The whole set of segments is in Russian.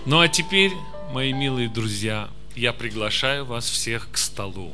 Ну а теперь, мои милые друзья, я приглашаю вас всех к столу.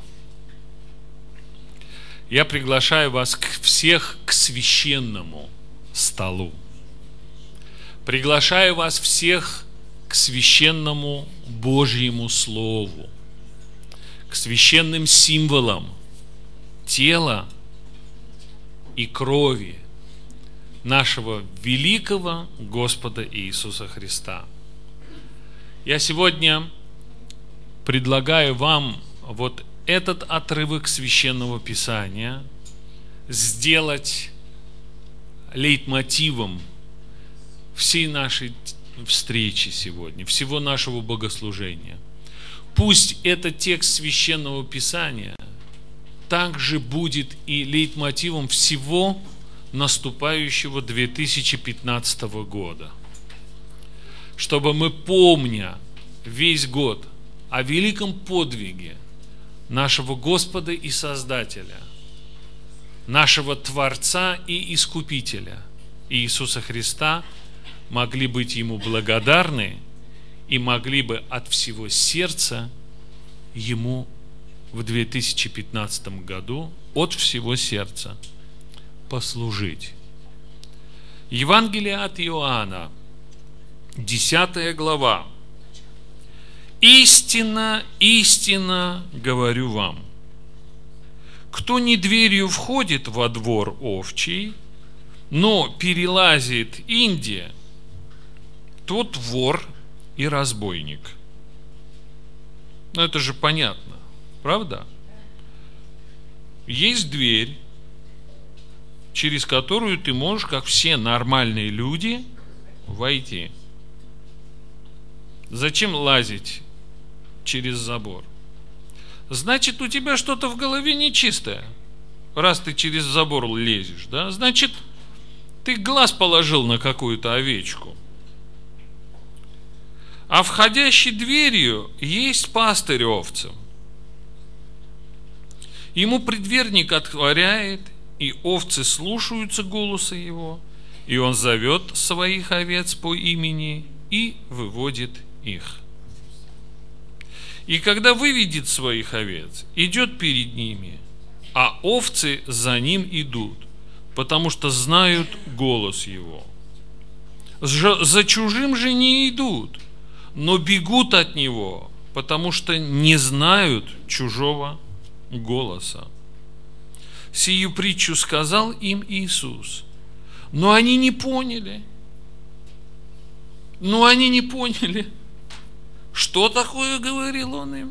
Я приглашаю вас всех к священному столу. Приглашаю вас всех к священному Божьему Слову, к священным символам тела и крови нашего великого Господа Иисуса Христа. Я сегодня предлагаю вам вот этот отрывок Священного Писания сделать лейтмотивом всей нашей встречи сегодня, всего нашего богослужения. Пусть этот текст Священного Писания также будет и лейтмотивом всего наступающего 2015 года. Чтобы мы, помня весь год о великом подвиге нашего Господа и Создателя, нашего Творца и Искупителя Иисуса Христа, могли быть Ему благодарны и могли бы от всего сердца Ему в 2015 году от всего сердца послужить. Евангелие от Иоанна, 10 глава. «Истинно, истинно говорю вам, кто не дверью входит во двор овчий, но перелазит инди, тот вор и разбойник». Ну, это же понятно, правда? Есть дверь, через которую ты можешь, как все нормальные люди, войти. Зачем лазить через забор? Значит, у тебя что-то в голове нечистое, раз ты через забор лезешь, да? Значит, ты глаз положил на какую-то овечку. А входящей дверью есть пастырь овцам. Ему предверник отворяет, и овцы слушаются голоса его, и он зовет своих овец по имени и выводит их. И когда выведет своих овец, идет перед ними, а овцы за ним идут, потому что знают голос его. За чужим же не идут, но бегут от него, потому что не знают чужого голоса. Сию притчу сказал им Иисус, но они не поняли. Что такое говорил он им?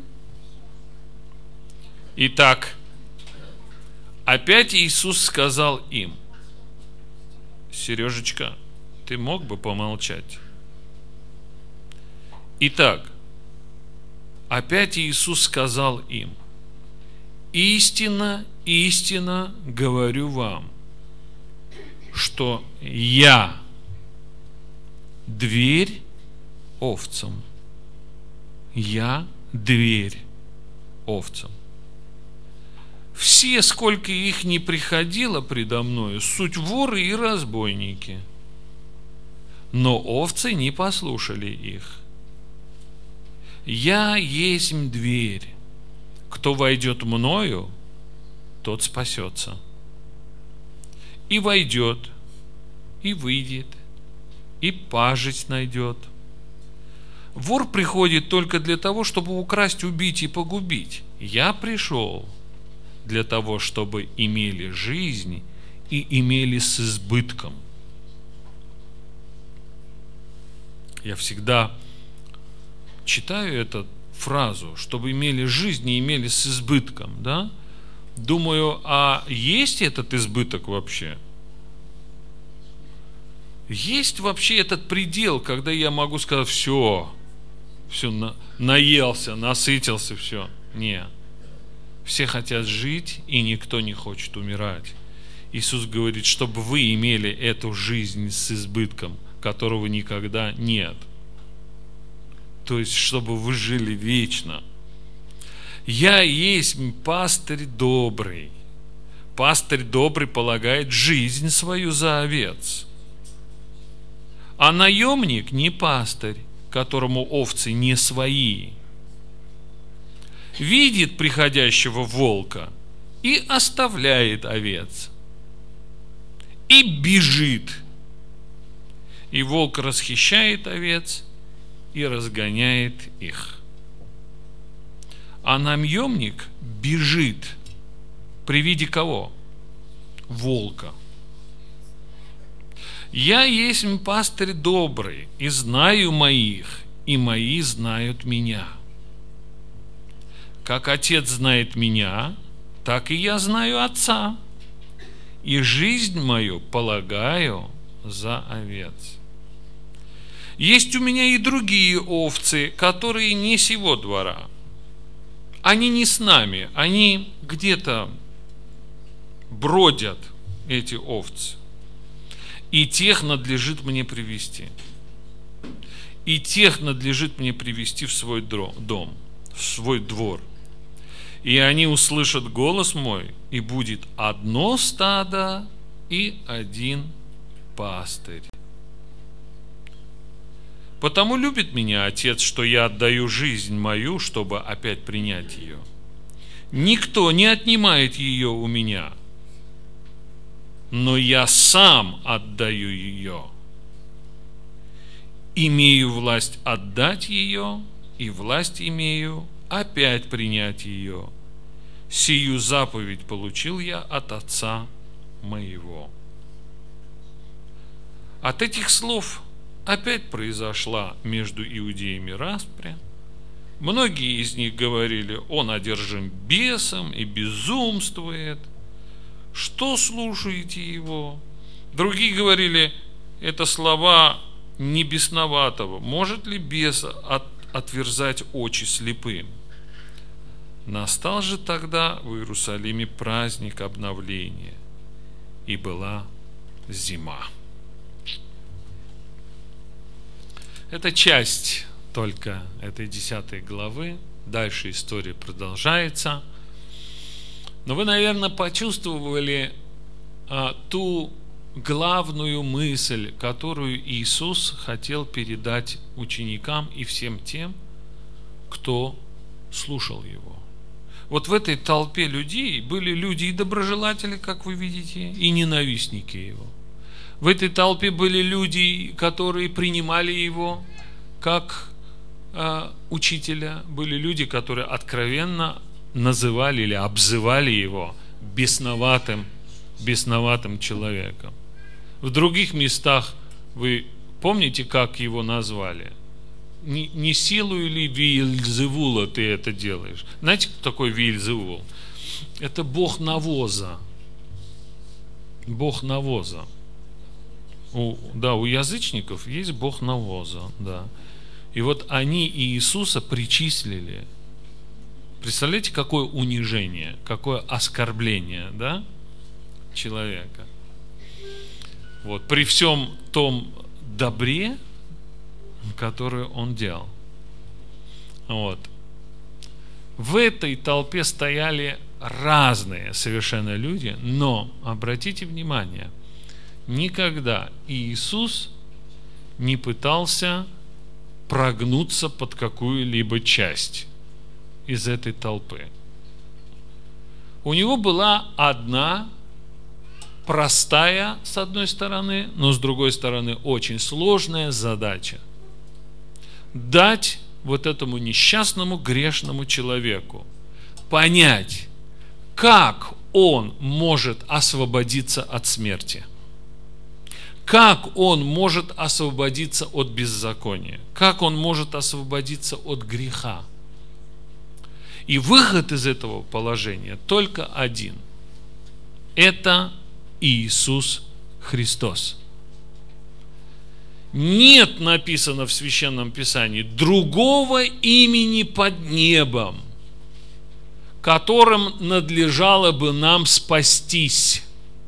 Итак, опять Иисус сказал им: Сережечка, ты мог бы помолчать? Итак, опять Иисус сказал им: истинно, истинно говорю вам, что я дверь овцам. Я дверь овцам. Все, сколько их не приходило предо мною, суть воры и разбойники, но овцы не послушали их. Я есть дверь. Кто войдет мною, тот спасется. И войдет, и выйдет, и пажить найдет. Вор приходит только для того, чтобы украсть, убить и погубить. Я пришел для того, чтобы имели жизнь и имели с избытком. Я всегда читаю эту фразу, чтобы имели жизнь и имели с избытком, да? Думаю, а есть этот избыток вообще? Есть вообще этот предел, когда я могу сказать: все, наелся, насытился, все? Нет. Все хотят жить, и никто не хочет умирать. Иисус говорит, чтобы вы имели эту жизнь с избытком, которого никогда нет. То есть, чтобы вы жили вечно. Я есть пастырь добрый. Пастырь добрый полагает жизнь свою за овец. А наемник не пастырь, которому овцы не свои, видит приходящего волка и оставляет овец, и бежит. И волк расхищает овец и разгоняет их. А наемник бежит при виде кого? Волка. Я есть пастырь добрый, и знаю моих, и мои знают меня. Как Отец знает меня, так и я знаю Отца, и жизнь мою полагаю за овец. Есть у меня и другие овцы, которые не сего двора. Они не с нами, они где-то бродят, эти овцы. И тех надлежит мне привести. И тех надлежит мне привести в свой дом, в свой двор. И они услышат голос мой, и будет одно стадо и один пастырь. Потому любит меня Отец, что я отдаю жизнь мою, чтобы опять принять ее. Никто не отнимает ее у меня, но я сам отдаю ее. Имею власть отдать ее, и власть имею опять принять ее. Сию заповедь получил я от Отца моего. От этих слов опять произошла между иудеями распря. Многие из них говорили: он одержим бесом и безумствует. Что слушаете его? Другие говорили: это слова не бесноватого. Может ли бес отверзать очи слепым? Настал же тогда в Иерусалиме праздник обновления, и была зима. Это часть только этой 10 главы. Дальше история продолжается. Но вы, наверное, почувствовали ту главную мысль, которую Иисус хотел передать ученикам и всем тем, кто слушал Его. Вот в этой толпе людей были люди и доброжелатели, как вы видите, и ненавистники Его. В этой толпе были люди, которые принимали Его как учителя, были люди, которые откровенно называли или обзывали Его бесноватым человеком. В других местах вы помните, как Его назвали? Не силою ли Виельзевула ты это делаешь? Знаете, кто такой Виельзевул? Это бог навоза. Бог навоза. У язычников есть бог навоза, да. И вот они Иисуса причислили. Представляете, какое унижение, какое оскорбление, да, человека. Вот, при всем том добре, которую он делал. Вот. В этой толпе стояли разные совершенно люди, но, обратите внимание, никогда Иисус не пытался прогнуться под какую-либо часть из этой толпы. У него была одна простая, с одной стороны, но с другой стороны очень сложная задача: дать вот этому несчастному грешному человеку понять, как он может освободиться от смерти, как он может освободиться от беззакония, как он может освободиться от греха. И выход из этого положения только один. Это Иисус Христос. Нет, написано в Священном Писании, другого имени под небом, которым надлежало бы нам спастись.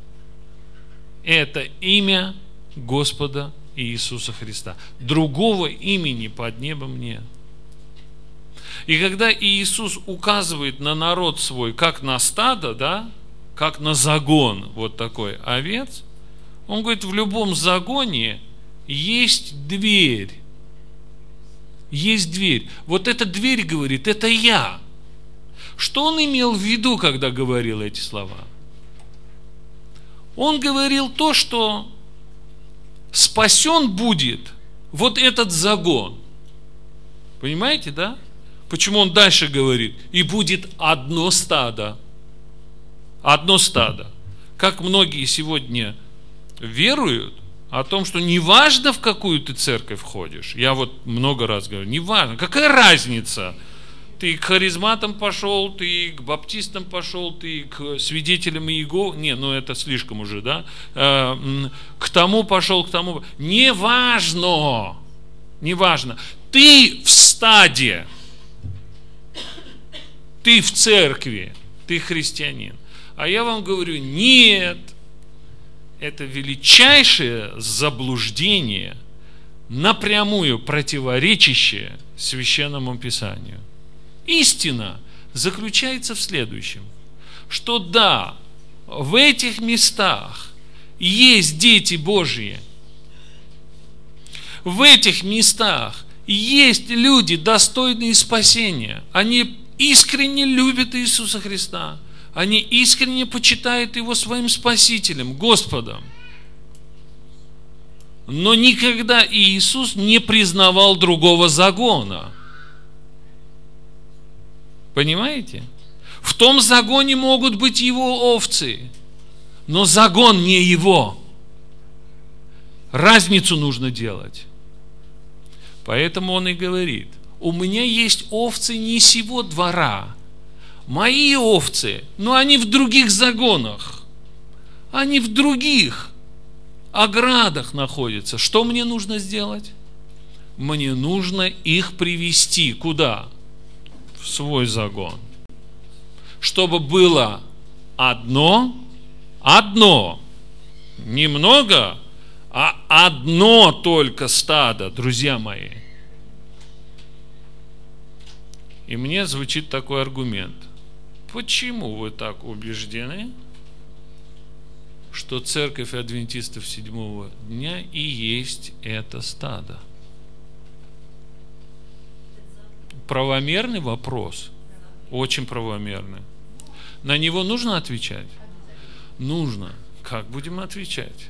Это имя Господа Иисуса Христа. Другого имени под небом нет. И когда Иисус указывает на народ свой, как на стадо, да, как на загон вот такой овец, он говорит, в любом загоне есть дверь. есть дверь. Вот эта дверь, говорит, это я. Что он имел в виду, когда говорил эти слова? Он говорил то, что спасен будет вот этот загон. Понимаете, да? Почему он дальше говорит? И будет одно стадо. Одно стадо. Как многие сегодня веруют о том, что неважно, в какую ты церковь ходишь. Я вот много раз говорю, неважно. Какая разница? Ты к харизматам пошел, ты к баптистам пошел, ты к свидетелям Иеговы. Не, ну это слишком уже, да? К тому пошел, к тому. Неважно. Неважно. Ты в стаде. Ты в церкви. Ты христианин. А я вам говорю, нет. Это величайшее заблуждение, напрямую противоречащее Священному Писанию. Истина заключается в следующем, что да, в этих местах есть дети Божьи, в этих местах есть люди, достойные спасения, они искренне любят Иисуса Христа, они искренне почитают Его своим Спасителем, Господом. Но никогда Иисус не признавал другого загона. Понимаете? В том загоне могут быть Его овцы, но загон не Его. Разницу нужно делать. Поэтому Он и говорит, у меня есть овцы не сего двора, мои овцы, но они в других загонах, они в других оградах находятся. Что мне нужно сделать? Мне нужно их привести куда? В свой загон. Чтобы было одно, не много, а одно только стадо, друзья мои. И мне звучит такой аргумент. Почему вы так убеждены, что церковь адвентистов седьмого дня и есть это стадо? Правомерный вопрос, очень правомерный. На него нужно отвечать? Нужно. Как будем отвечать?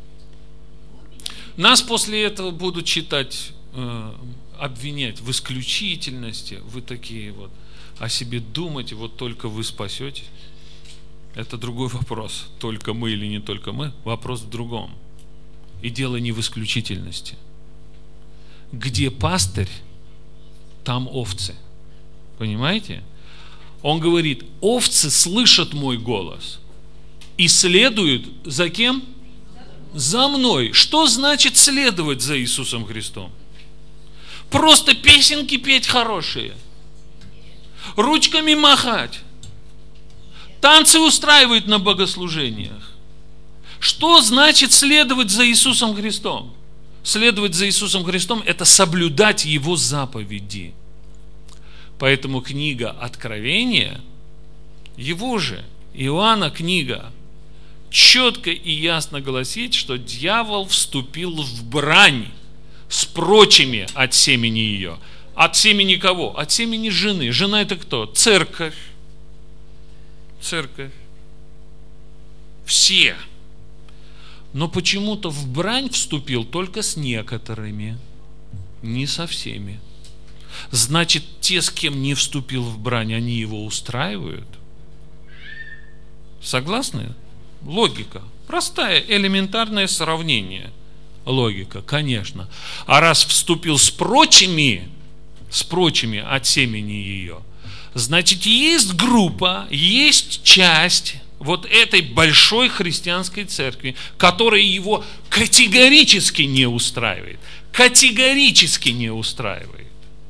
Нас после этого будут считать, обвинять в исключительности. Вы такие вот о себе думаете, вот только вы спасетесь. Это другой вопрос. Только мы или не только мы. Вопрос в другом. И дело не в исключительности. Где пастырь, там овцы. Понимаете? Он говорит, овцы слышат мой голос и следуют за кем? За мной. Что значит следовать за Иисусом Христом? Просто песенки петь хорошие, ручками махать, танцы устраивать на богослужениях. Что значит следовать за Иисусом Христом? Следовать за Иисусом Христом – это соблюдать Его заповеди. Поэтому книга Откровения, его же, Иоанна книга, четко и ясно гласит, что дьявол вступил в брань с прочими от семени ее. От семени кого? От семени жены. Жена это кто? Церковь. Церковь. Все. Но почему-то в брань вступил только с некоторыми, не со всеми. Значит, те, с кем не вступил в брань, они его устраивают? Согласны? Логика. Простая, элементарное сравнение. Логика, конечно. А раз вступил с прочими от семени ее, значит, есть группа, есть часть вот этой большой христианской церкви, которая его категорически не устраивает. Категорически не устраивает.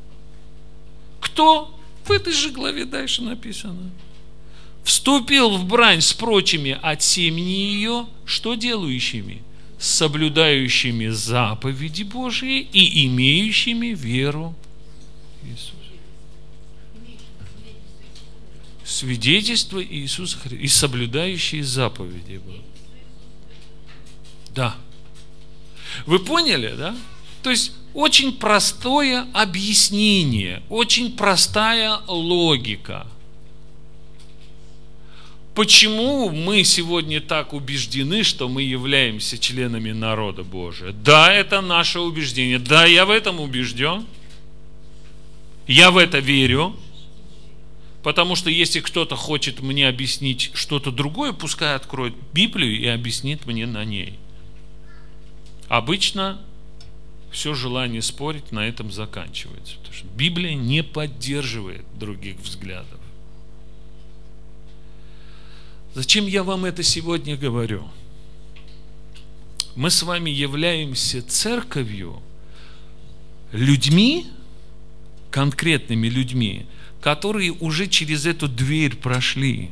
Кто? В этой же главе дальше написано. Вступил в брань с прочими от семени ее, что делающими? Соблюдающими заповеди Божьи и имеющими веру в Иисуса. Свидетельство Иисуса Христа и соблюдающие заповеди Божьи. Да. Вы поняли, да? То есть Очень простое объяснение, очень простая логика. Почему мы сегодня так убеждены, что мы являемся членами народа Божия? Да, это наше убеждение. Да, я в этом убежден. Я в это верю. Потому что если кто-то хочет мне объяснить что-то другое, пускай откроет Библию и объяснит мне на ней. Обычно все желание спорить на этом заканчивается. Потому что Библия не поддерживает других взглядов. Зачем я вам это сегодня говорю? Мы с вами являемся церковью, людьми, конкретными людьми, которые уже через эту дверь прошли,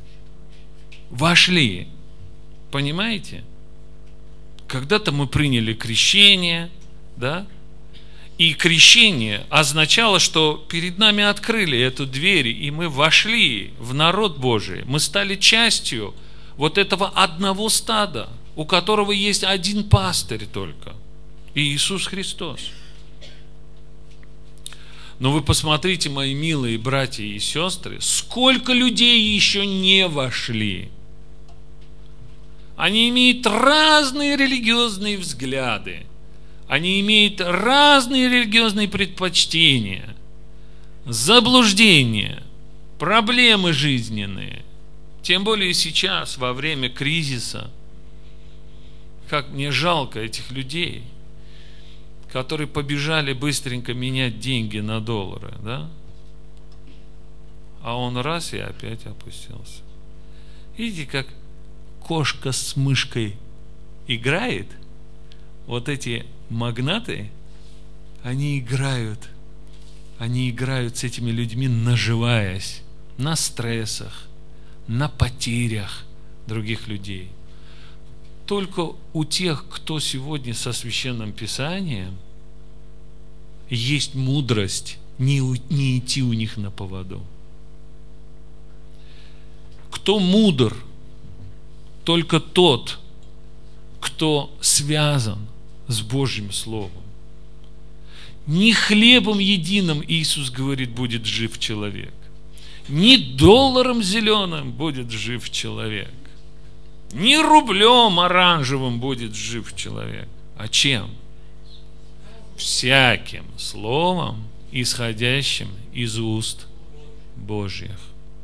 вошли. Понимаете? Когда-то мы приняли крещение, да? И крещение означало, что перед нами открыли эту дверь, и мы вошли в народ Божий. Мы стали частью вот этого одного стада, у которого есть один пастырь только – Иисус Христос. Но вы посмотрите, мои милые братья и сестры, сколько людей еще не вошли. Они имеют разные религиозные взгляды. Они имеют разные религиозные предпочтения, заблуждения, проблемы жизненные. Тем более сейчас, во время кризиса, как мне жалко этих людей, которые побежали быстренько менять деньги на доллары, да? А он раз и опять опустился. Видите, как кошка с мышкой играет? Вот эти магнаты, они играют с этими людьми, наживаясь на стрессах, на потерях других людей. Только у тех, кто сегодня со Священным Писанием, есть мудрость не идти у них на поводу. Кто мудр? Только тот, кто связан с Божьим Словом. Не хлебом единым, Иисус говорит, будет жив человек. Не долларом зеленым будет жив человек. Не рублем оранжевым будет жив человек. А чем? Всяким словом, исходящим из уст Божьих.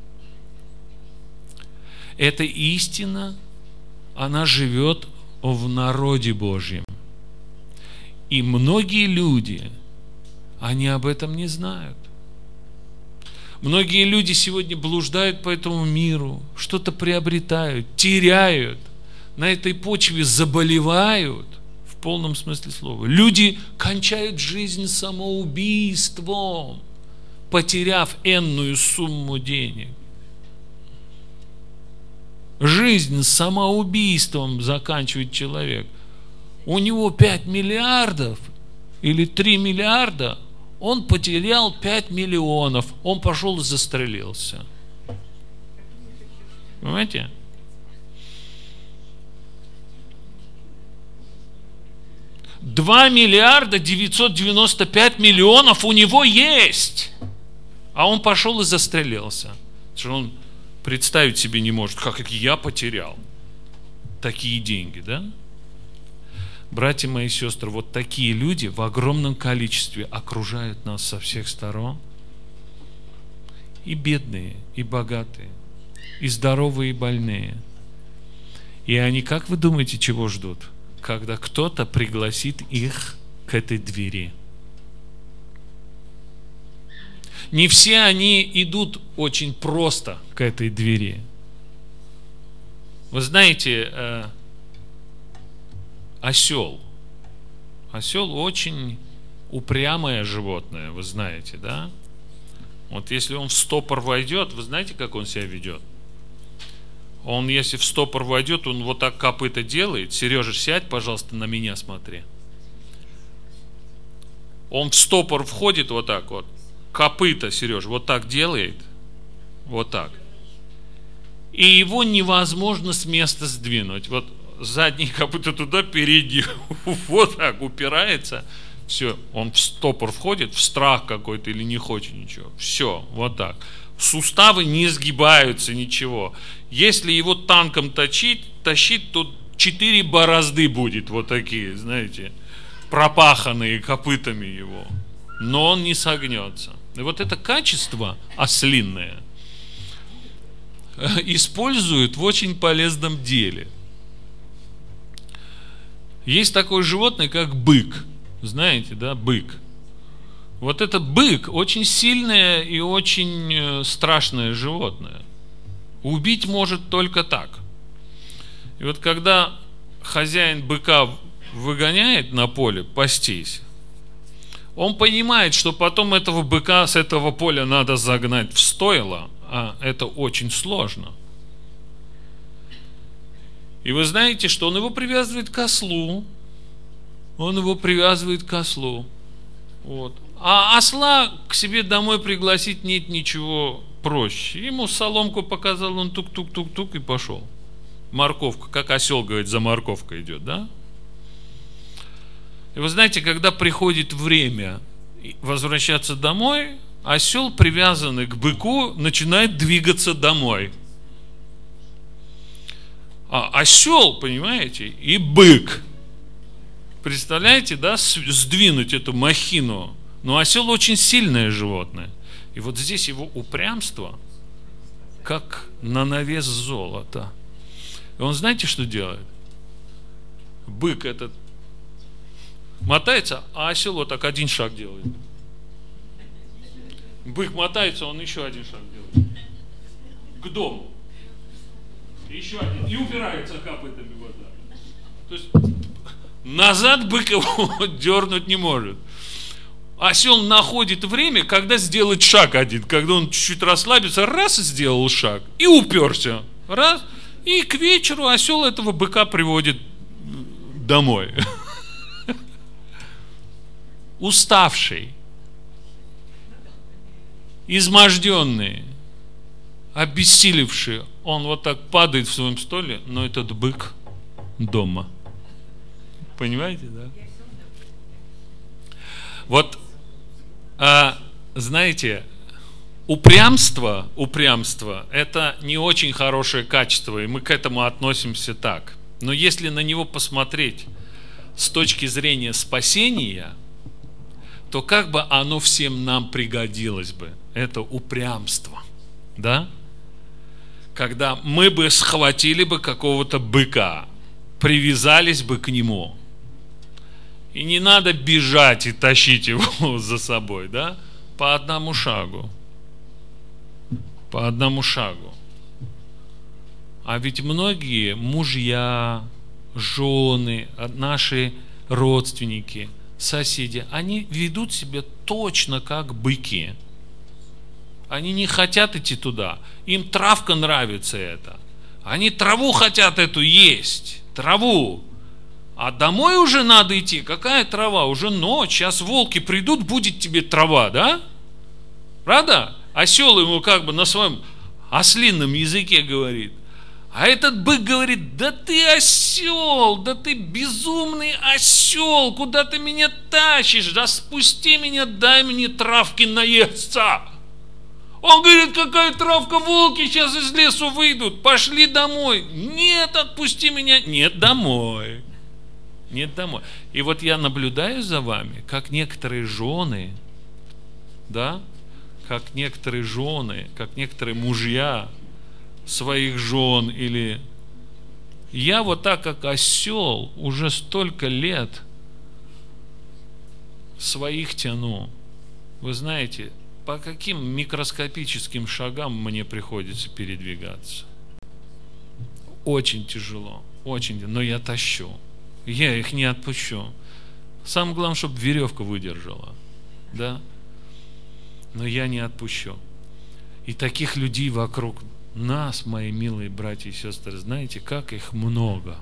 Эта истина, она живет в народе Божьем. И многие люди, они об этом не знают. Многие люди сегодня блуждают по этому миру, что-то приобретают, теряют, на этой почве заболевают, в полном смысле слова. Люди кончают жизнь самоубийством, потеряв энную сумму денег. Жизнь самоубийством заканчивает человек. У него 5 миллиардов или 3 миллиарда, он потерял 5 миллионов, он пошел и застрелился. Понимаете? $2 миллиарда 995 миллионов у него есть, а он пошел и застрелился. Что он представить себе не может, как я потерял такие деньги, да? Братья мои и сестры, вот такие люди в огромном количестве окружают нас со всех сторон. И бедные, и богатые, и здоровые, и больные. И они, как вы думаете, чего ждут? Когда кто-то пригласит их к этой двери. Не все они идут очень просто к этой двери. Вы знаете, осел. Осел очень упрямое животное, вы знаете, да? Вот если он в стопор войдет, вы знаете, как он себя ведет? Он, если в стопор войдет, он вот так копыта делает. Сережа, сядь, пожалуйста, на меня смотри. Он в стопор входит вот так вот. Копыта, Сережа, вот так делает. Вот так. И его невозможно с места сдвинуть. Вот задние копыта туда, передние вот так упирается. Все, он в стопор входит, в страх какой-то или не хочет ничего. Все, вот так. Суставы не сгибаются, ничего. Если его танком тащить, то 4 борозды будет, вот такие, знаете, пропаханные копытами его. Но он не согнется. И вот это качество ослинное используют в очень полезном деле. Есть такое животное, как бык. Знаете, да, бык. Вот это бык очень сильное и очень страшное животное. Убить может только так. И вот когда хозяин быка выгоняет на поле пастись, он понимает, что потом этого быка с этого поля надо загнать в стойло, а это очень сложно. И вы знаете, что он его привязывает к ослу. Он его привязывает к ослу. Вот. А осла к себе домой пригласить нет ничего проще. Ему соломку показал, он тук-тук-тук-тук и пошел. Морковка, как осел, говорит, за морковкой идет, да? И вы знаете, когда приходит время возвращаться домой, осел, привязанный к быку, начинает двигаться домой. А осел, понимаете, и бык. Представляете, да, сдвинуть эту махину. Но осел очень сильное животное. И вот здесь его упрямство, как на навес золота. И он, знаете, что делает? Бык этот мотается, а осел вот так один шаг делает. Бык мотается, он еще один шаг делает. К дому. Еще один. И упирается копытами вот так. То есть назад бык его дернуть не может. Осел находит время, когда сделать шаг один. Когда он чуть-чуть расслабится, раз и сделал шаг. И уперся. Раз. И к вечеру осел этого быка приводит домой. Уставший. Изможденный. Обессилевший. Он вот так падает в своем столе, но этот бык дома. Понимаете, да? Вот, знаете, упрямство – это не очень хорошее качество, и мы к этому относимся так. Но если на него посмотреть с точки зрения спасения, то как бы оно всем нам пригодилось бы, это упрямство, да? Когда мы бы схватили бы какого-то быка, привязались бы к нему, и не надо бежать и тащить его за собой, да? По одному шагу. По одному шагу. А ведь многие мужья, жены, наши родственники, соседи, они ведут себя точно как быки. Они не хотят идти туда. Им травка нравится это. Они траву хотят эту есть. Траву. А домой уже надо идти. Какая трава? Уже ночь. Сейчас волки придут, будет тебе трава, да? Правда? Осел ему как бы на своем ослином языке говорит. А этот бык говорит: да ты осел, да ты безумный осел, куда ты меня тащишь? Да спусти меня, дай мне травки наесться. Он говорит: какая травка, волки сейчас из лесу выйдут, пошли домой. Нет, отпусти меня. Нет, домой. Нет, домой. И вот я наблюдаю за вами, как некоторые жены, да, как некоторые мужья своих жен, или я вот так, как осел, уже столько лет своих тяну. Вы знаете, по каким микроскопическим шагам мне приходится передвигаться? Очень тяжело, очень, но я тащу. Я их не отпущу. Самое главное, чтобы веревка выдержала, да? Но я не отпущу. И таких людей вокруг нас, мои милые братья и сестры, знаете, как их много.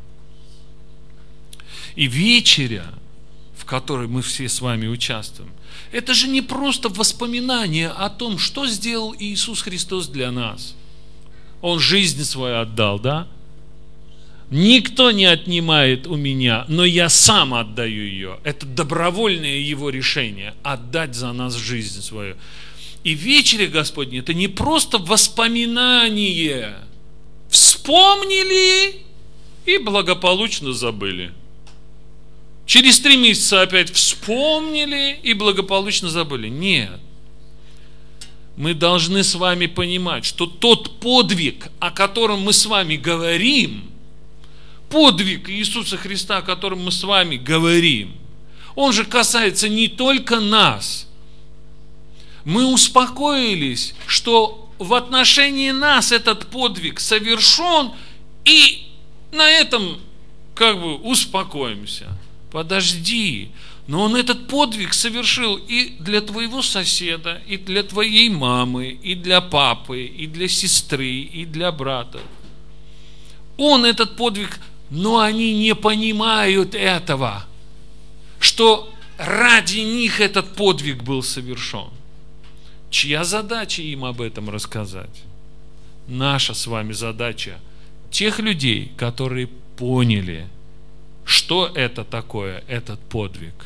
И вечеря, в которой мы все с вами участвуем, это же не просто воспоминание о том, что сделал Иисус Христос для нас. Он жизнь свою отдал, да? Никто не отнимает у меня, но я сам отдаю ее. Это добровольное его решение – отдать за нас жизнь свою. И вечеря Господня – это не просто воспоминание. Вспомнили и благополучно забыли. Через 3 месяца опять вспомнили и благополучно забыли. Нет. Мы должны с вами понимать, что тот подвиг, о котором мы с вами говорим, подвиг Иисуса Христа, о котором мы с вами говорим, он же касается не только нас. Мы успокоились, что в отношении нас этот подвиг совершен, и на этом успокоимся. Подожди, но он этот подвиг совершил и для твоего соседа, и для твоей мамы, и для папы, и для сестры, и для брата. Он этот подвиг, но они не понимают этого, что ради них этот подвиг был совершен. Чья задача им об этом рассказать? Наша с вами задача тех людей, которые поняли, что это такое, этот подвиг.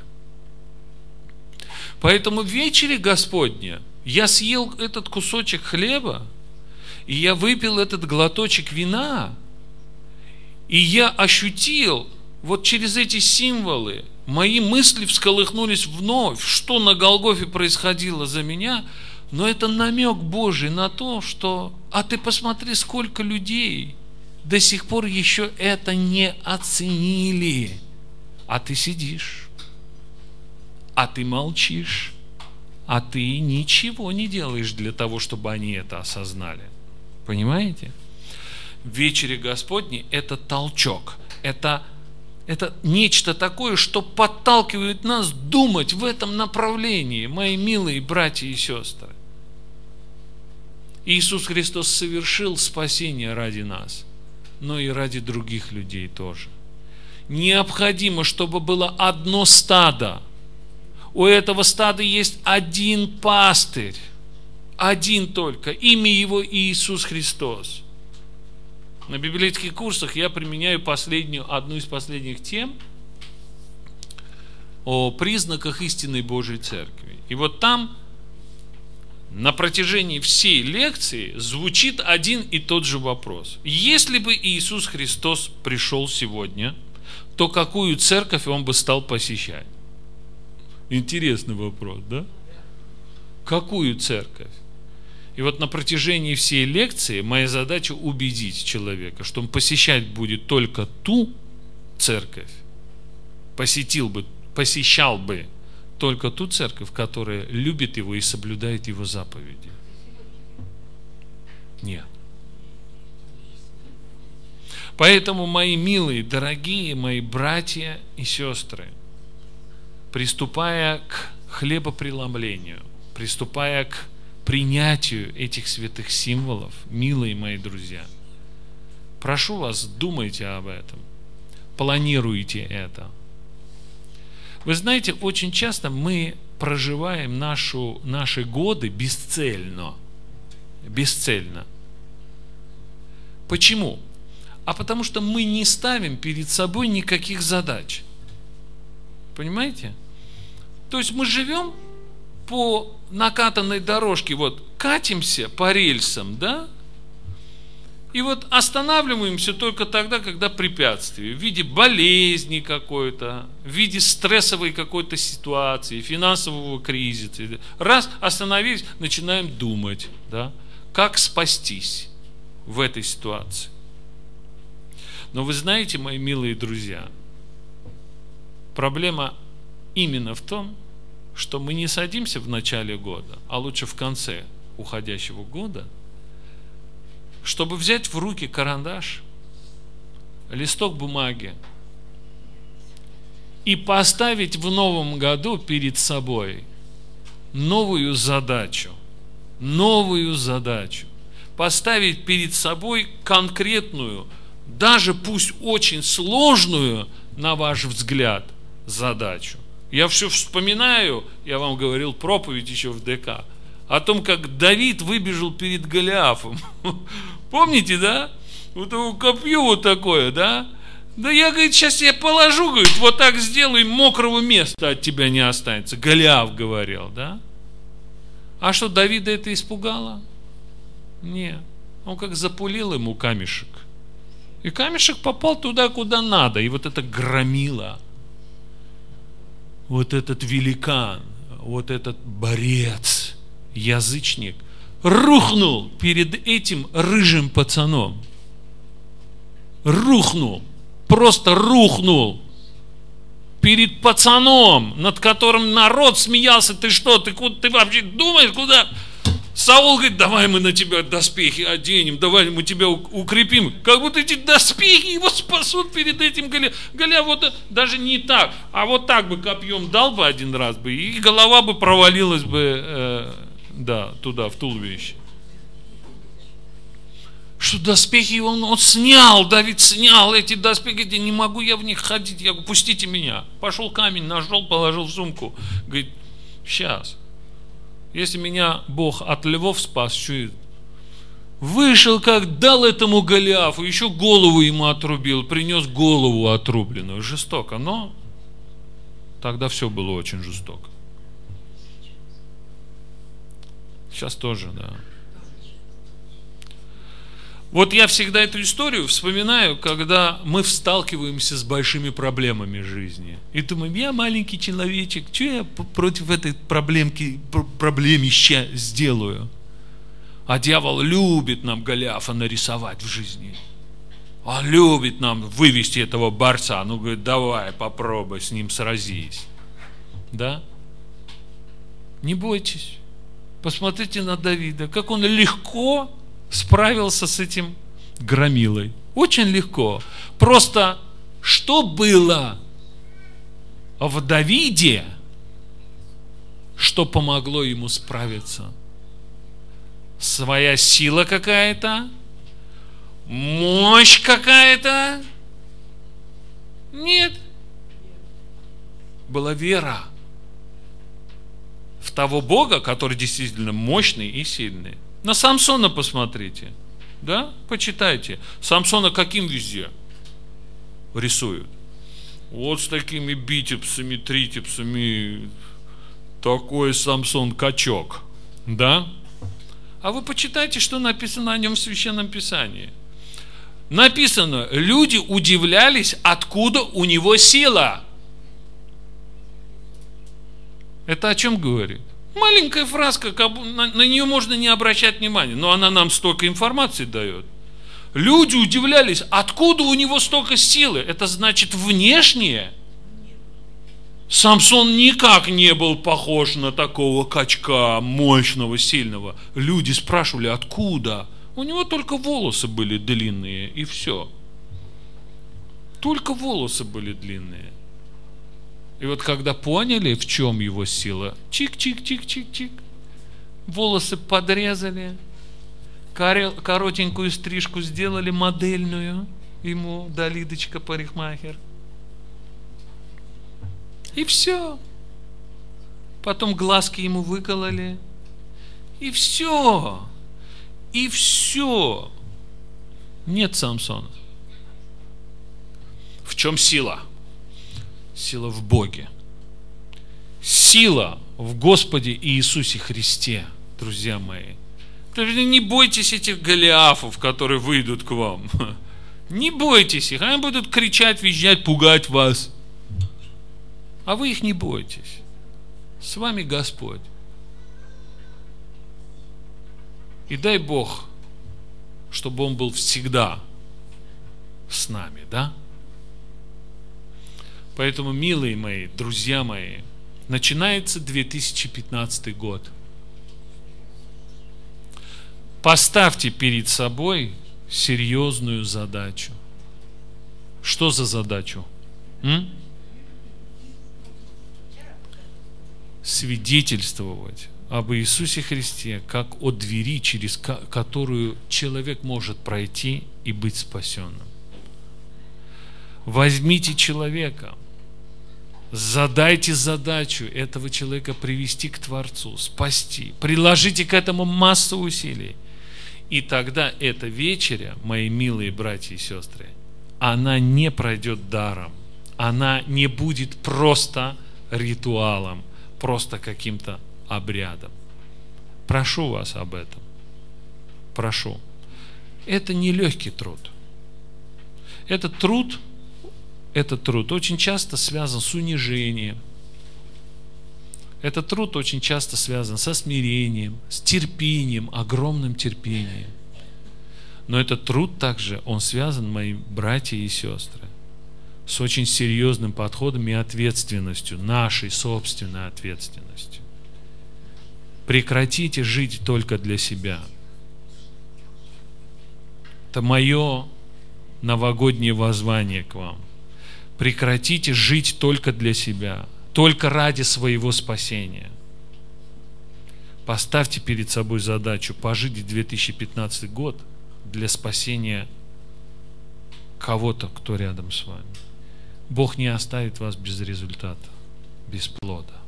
Поэтому в вечере Господня я съел этот кусочек хлеба, и я выпил этот глоточек вина, и я ощутил, вот через эти символы, мои мысли всколыхнулись вновь, что на Голгофе происходило за меня, но это намек Божий на то, что, а ты посмотри, сколько людей до сих пор еще это не оценили, а ты сидишь, а ты молчишь, а ты ничего не делаешь для того, чтобы они это осознали. Понимаете? В вечере Господней это толчок, это нечто такое, что подталкивает нас думать в этом направлении, мои милые братья и сестры. Иисус Христос совершил спасение ради нас, но и ради других людей тоже. Необходимо, чтобы было одно стадо. У этого стада есть один пастырь, один только, имя его Иисус Христос. На библейских курсах я применяю одну из последних тем о признаках истинной Божьей Церкви. И вот там на протяжении всей лекции звучит один и тот же вопрос. Если бы Иисус Христос пришел сегодня, то какую церковь он бы стал посещать? Интересный вопрос, да? Какую церковь? И вот на протяжении всей лекции моя задача убедить человека, что он посещать будет только ту церковь, посещал бы только ту церковь, которая любит его и соблюдает его заповеди. Нет. Поэтому, мои милые, дорогие, мои братья и сестры, приступая к хлебопреломлению, приступая к принятию этих святых символов, милые мои друзья, прошу вас, думайте об этом, планируйте это. Вы знаете, очень часто мы проживаем наши годы бесцельно. Бесцельно. Почему? А потому что мы не ставим перед собой никаких задач. Понимаете? То есть мы живем по накатанной дорожке, вот катимся по рельсам, да? И вот останавливаемся только тогда, когда препятствие в виде болезни какой-то, в виде стрессовой какой-то ситуации, финансового кризиса. Раз остановились, начинаем думать, да, как спастись в этой ситуации. Но вы знаете, мои милые друзья, проблема именно в том, что мы не садимся в начале года, а лучше в конце уходящего года, чтобы взять в руки карандаш, листок бумаги и поставить в новом году перед собой новую задачу, поставить перед собой конкретную, даже пусть очень сложную, на ваш взгляд, задачу. Я все вспоминаю, я вам говорил проповедь еще в ДК, о том, как Давид выбежал перед Голиафом. Помните, да? Вот его копье вот такое, да? Да я, говорит, сейчас я положу, говорит, вот так сделаю, и мокрого места от тебя не останется. Голиаф говорил, да? А что, Давида это испугало? Нет. Он как запулил ему камешек. И камешек попал туда, куда надо. И вот это громило, вот этот великан, вот этот борец, язычник, рухнул перед этим рыжим пацаном. Рухнул. Просто рухнул перед пацаном, над которым народ смеялся. Ты что, ты вообще думаешь, куда? Саул говорит, давай мы на тебя доспехи оденем, давай мы тебя укрепим. Как будто эти доспехи его спасут перед этим Голиафом. Голиаф вот даже не так, а вот так бы копьем дал бы один раз бы, и голова бы провалилась бы туда, в туловище. Что доспехи он снял, Давид снял эти доспехи, говорит, не могу я в них ходить, я говорю, пустите меня. Пошел камень, нашел, положил в сумку. Говорит, сейчас, если меня Бог от львов спас, чует. Вышел, как дал этому Голиафу, еще голову ему отрубил, принес голову отрубленную. Жестоко, но тогда все было очень жестоко. Сейчас тоже, да. Вот я всегда эту историю вспоминаю, когда мы сталкиваемся с большими проблемами жизни. И думаем, я маленький человечек, что я против этой проблемища сделаю? А дьявол любит нам Голиафа нарисовать в жизни. Он любит нам вывести этого борца. Ну, говорит, давай, попробуй, с ним сразись. Да? Не бойтесь. Посмотрите на Давида, как он легко справился с этим громилой. Очень легко. Просто что было в Давиде, что помогло ему справиться? Своя сила какая-то? Мощь какая-то? Нет. Была вера в того Бога, который действительно мощный и сильный. На Самсона посмотрите, да, почитайте. Самсона каким везде рисуют? Вот с такими бицепсами, трицепсами, такой Самсон качок, да? А вы почитайте, что написано о нем в Священном Писании. Написано, люди удивлялись, откуда у него сила. Это о чем говорит? Маленькая фразка, на нее можно не обращать внимания, но она нам столько информации дает. Люди удивлялись, откуда у него столько силы. Это значит внешнее. Самсон никак не был похож на такого качка, мощного, сильного. Люди спрашивали, откуда? У него только волосы были длинные, и все. Только волосы были длинные. И вот когда поняли, в чем его сила, чик-чик-чик-чик-чик, волосы подрезали, коротенькую стрижку сделали, модельную, ему Далидочка парикмахер. И все. Потом глазки ему выкололи. И все. И все. Нет Самсона. В чем сила? Сила в Боге. Сила в Господе Иисусе Христе, друзья мои. Не бойтесь этих Голиафов, которые выйдут к вам. Не бойтесь их. Они будут кричать, визжать, пугать вас. А вы их не бойтесь. С вами Господь. И дай Бог, чтобы Он был всегда с нами, да? Поэтому, милые мои, друзья мои, начинается 2015 год. Поставьте перед собой серьезную задачу. Что за задачу? Свидетельствовать об Иисусе Христе, как о двери, через которую человек может пройти и быть спасенным. Возьмите человека, задайте задачу этого человека привести к Творцу, спасти, приложите к этому массу усилий. И тогда эта вечеря, мои милые братья и сестры, она не пройдет даром. Она не будет просто ритуалом, просто каким-то обрядом. Прошу вас об этом. Прошу. Это не легкий труд. Этот труд очень часто связан с унижением. Этот труд очень часто связан со смирением, с терпением, огромным терпением. Но этот труд также, он связан, мои братья и сестры, с очень серьезным подходом и ответственностью, нашей собственной ответственностью. Прекратите жить только для себя. Это мое новогоднее воззвание к вам. Прекратите жить только для себя, только ради своего спасения. Поставьте перед собой задачу пожить 2015 год для спасения кого-то, кто рядом с вами. Бог не оставит вас без результата, без плода.